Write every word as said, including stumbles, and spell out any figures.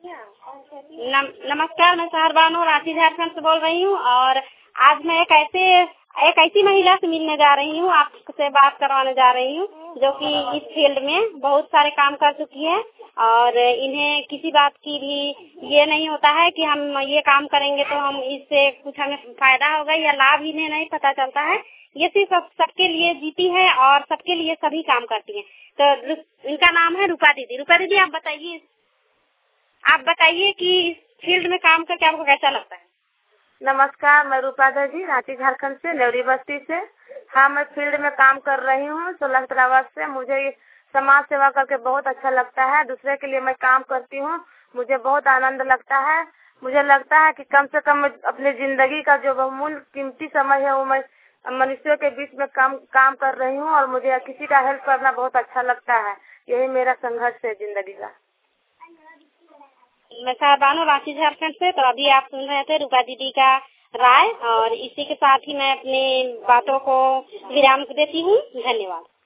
नम, नमस्कार, मैं शहर बानो रांची झारखंड से बोल रही हूँ और आज मैं एक ऐसे एक ऐसी महिला से मिलने जा रही हूँ, आपसे बात करवाने जा रही हूँ जो कि इस फील्ड में बहुत सारे काम कर चुकी है और इन्हें किसी बात की भी ये नहीं होता है कि हम ये काम करेंगे तो हम इससे कुछ हमें फायदा होगा या लाभ, इन्हें नहीं पता चलता है। ये सिर्फ सब, सबके लिए जीती है और सबके लिए सभी काम करती है। तो इनका नाम है रूपा दीदी। रूपा दीदी, आप बताइए आप बताइए कि इस फील्ड में काम करके आपको कैसा लगता है? नमस्कार, मैं रूपा दीदी रांची झारखंड से, नेवरी बस्ती से। हाँ, मैं फील्ड में काम कर रही हूँ सोलह सत्रह वर्ष से। मुझे समाज सेवा करके बहुत अच्छा लगता है। दूसरे के लिए मैं काम करती हूँ, मुझे बहुत आनंद लगता है। मुझे लगता है कि कम से कम अपनी जिंदगी का जो बहुमूल्य कीमती समय है वो मैं मनुष्यों के बीच में काम काम कर रही हूँ और मुझे किसी का हेल्प करना बहुत अच्छा लगता है। यही मेरा संघर्ष है जिंदगी का। मैं साहबानो रांची झारखंड से। तो अभी आप सुन रहे थे रूपा दीदी का राय और इसी के साथ ही मैं अपनी बातों को विराम देती हूँ। धन्यवाद।